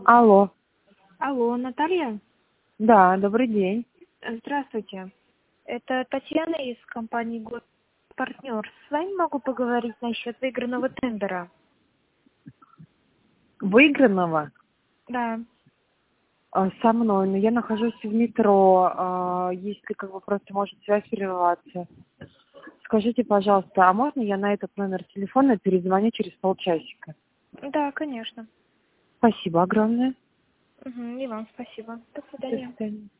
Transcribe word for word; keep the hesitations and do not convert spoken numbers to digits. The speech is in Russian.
Алло. Алло, Наталья? Да, добрый день. Здравствуйте. Это Татьяна из компании «Год Партнер». С вами могу поговорить насчет выигранного тендера? Выигранного? Да. А, Со мной, но я нахожусь в метро. а, Если как бы просто может связь прерываться. Скажите, пожалуйста, а можно я на этот номер телефона перезвоню через полчасика? Да, конечно. Спасибо огромное. Угу, и вам спасибо. До До свидания. свидания.